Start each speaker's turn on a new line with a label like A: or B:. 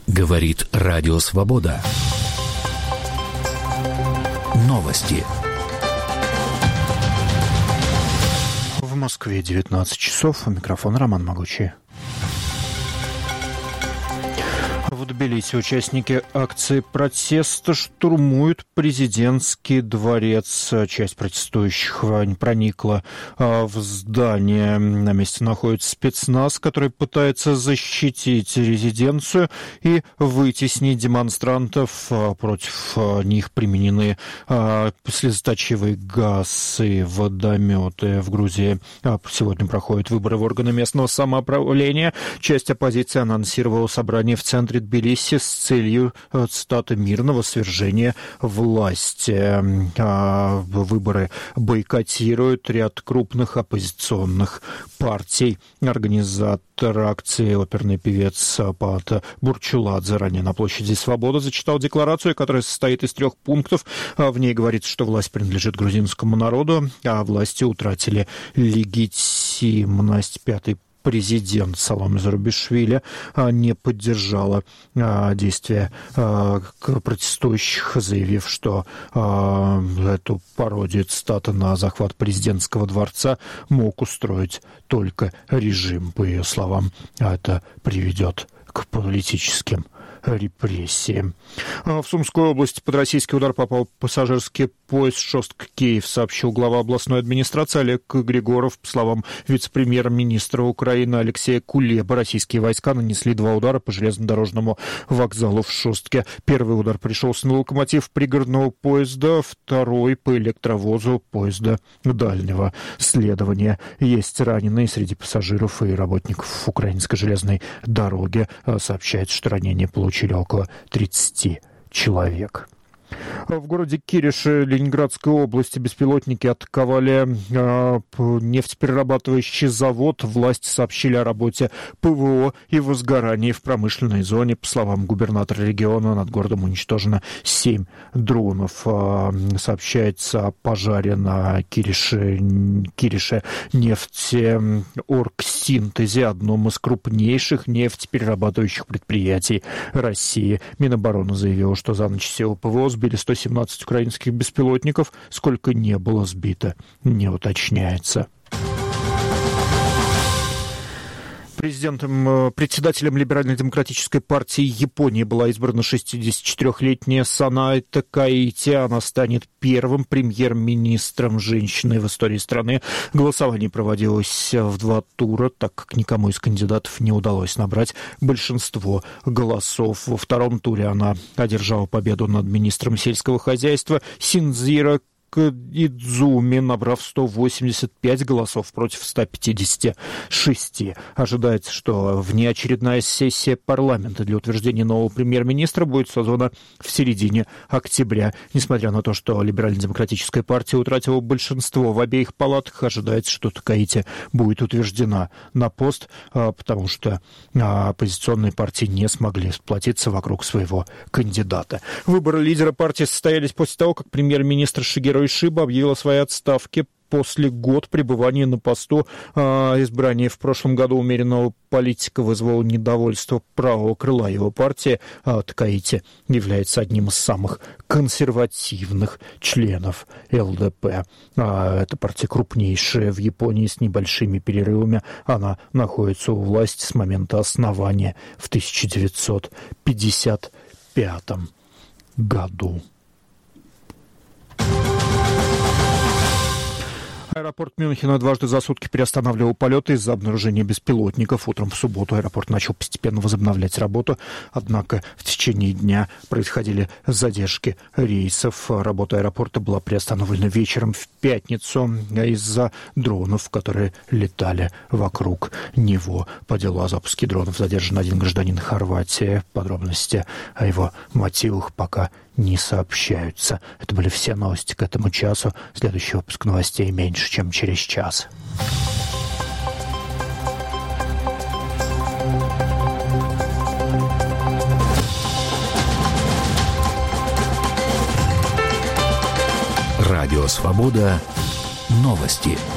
A: Говорит Радио Свобода. Новости.
B: В Москве 19 часов. У микрофона Роман Могучий. В Тбилиси участники акции протеста штурмуют президентский дворец. Часть протестующих проникла в здание. На месте находится спецназ, который пытается защитить резиденцию и вытеснить демонстрантов. Против них применены слезоточивый газ и водометы. В Грузии сегодня проходят выборы в органы местного самоуправления. Часть оппозиции анонсировала собрание в центре Тбилиси с целью, цитата, мирного свержения власти. Выборы бойкотируют ряд крупных оппозиционных партий. Организатор акции, оперный певец Паат Бурчуладзе, ранее на площади Свободы зачитал декларацию, которая состоит из 3 пунктов. В ней говорится, что власть принадлежит грузинскому народу, а власти утратили легитимность. 5-й президент Саломе Зурабишвили не поддержала действия протестующих, заявив, что эту пародию, цитата, на захват президентского дворца мог устроить только режим. По ее словам, это приведет к политическим репрессиям. В Сумской области под российский удар попал пассажирский поезд Шостка-Киев, сообщил глава областной администрации Олег Григоров. По словам вице-премьер-министра Украины Алексея Кулеба, российские войска нанесли 2 удара по железнодорожному вокзалу в Шостке. Первый удар пришелся на локомотив пригородного поезда, второй по электровозу поезда дальнего следования. Есть раненые среди пассажиров и работников украинской железной дороги. Сообщается, что ранения получили около 30 человек. В городе Кирише Ленинградской области беспилотники атаковали нефтеперерабатывающий завод. Власти сообщили о работе ПВО и возгорании в промышленной зоне. По словам губернатора региона, над городом уничтожено 7 дронов. Сообщается о пожаре на Кирише нефтеоргсинтезе, одном из крупнейших нефтеперерабатывающих предприятий России. Минобороны заявило, что за ночь силы ПВО сбили 117 украинских беспилотников. Сколько не было сбито, не уточняется. Председателем Либерально-демократической партии Японии была избрана 64-летняя Санае Такаити. Она станет первым премьер-министром женщиной в истории страны. Голосование проводилось в 2 тура, так как никому из кандидатов не удалось набрать большинство голосов. Во 2-м туре она одержала победу над министром сельского хозяйства Синдзиро Идзуми, набрав 185 голосов против 156. Ожидается, что внеочередная сессия парламента для утверждения нового премьер-министра будет созвана в середине октября. Несмотря на то, что Либерально-демократическая партия утратила большинство в обеих палатах, ожидается, что Такаити будет утверждена на пост, потому что оппозиционные партии не смогли сплотиться вокруг своего кандидата. Выборы лидера партии состоялись после того, как премьер-министр Шигеро Ишиба объявил о своей отставке после года пребывания на посту. Избрание в прошлом году умеренного политика вызвало недовольство правого крыла его партии. Такаити является одним из самых консервативных членов ЛДП. Эта партия крупнейшая в Японии с небольшими перерывами. Она находится у власти с момента основания в 1955 году. Аэропорт Мюнхена дважды за сутки переостанавливал полеты из-за обнаружения беспилотников. Утром в субботу аэропорт начал постепенно возобновлять работу, однако в течение дня происходили задержки рейсов. Работа аэропорта была приостановлена вечером в пятницу из-за дронов, которые летали вокруг него. По делу о запуске дронов задержан один гражданин Хорватии. Подробности о его мотивах пока не сообщаются. Это были все новости к этому часу. Следующий выпуск новостей меньше, чем через час.
A: Радио «Свобода». Новости.